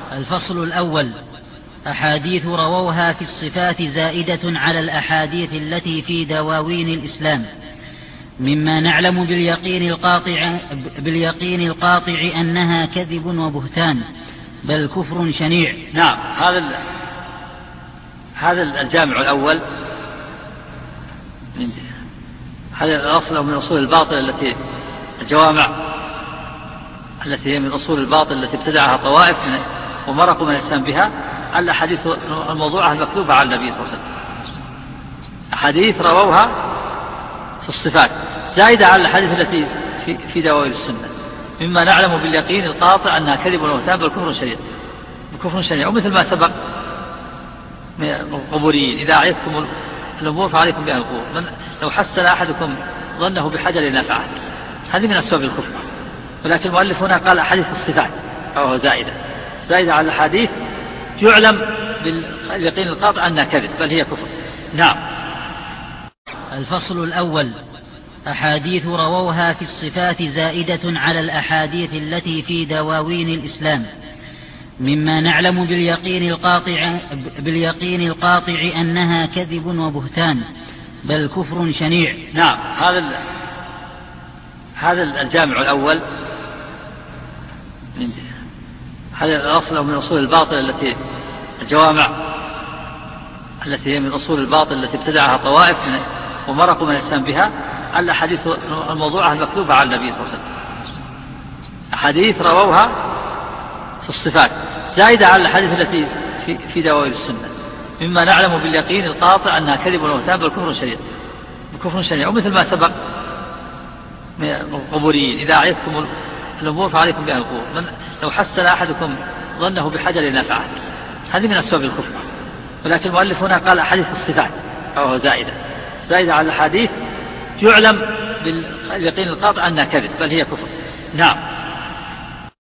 الفصل الأول: أحاديث رووها في الصفات زائدة على الأحاديث التي في دواوين الإسلام، مما نعلم باليقين القاطع أنها كذب وبهتان بل كفر شنيع. نعم، هذا الجامع الأول، هذا الأصل من أصول الباطل التي الجوامع التي هي من أصول الباطل التي ابتدعها طوائف ومرقوا من الإسلام بها، الأحاديث الموضوعة المكذوبة على النبي صلى الله عليه وسلم، أحاديث رووها في الصفات زائدة على الأحاديث التي في دواوين السنة، مما نعلم باليقين القاطع أنها كذب وبهتان بل كفر شنيع. ومثل ما سبق من القبوريين: إذا أعيتكم الأمور فعليكم بها القبور، لو حسن أحدكم ظنه بحجر نفعه، هذه من أسباب الكفر. ولكن المؤلف هنا قال أحاديث الصفات أو زائدة على الحديث يعلم باليقين القاطع أنها كذب بل هي كفر. نعم. الفصل الأول: أحاديث رووها في الصفات زائدة على الأحاديث التي في دواوين الإسلام، مما نعلم باليقين القاطع أنها كذب وبهتان بل كفر شنيع. نعم، هذا الجامع الأول، هذا الأصل من أصول الباطل التي الجوامع التي هي من أصول الباطل التي ابتدعها طوائف ومرقوا من الإسلام بها، الأحاديث الموضوعة المكذوبة على النبي صلى الله عليه وسلم، أحاديث رووها في الصفات زائدة على الأحاديث التي في دواوين السنة، مما نعلم باليقين القاطع أنها كذب وبهتان بل كفر شنيع. ومثل ما سبق من القبوريين: إذا أعيتكم الأمور فعليكم بها القبور، لو حسن أحدكم ظنه بحجر نفعه، هذه من أسباب الكفر. ولكن المؤلف هنا قال أحاديث الصفات أو زائدة على الحديث يعلم باليقين القاطع أنها كذب بل هي كفر. نعم.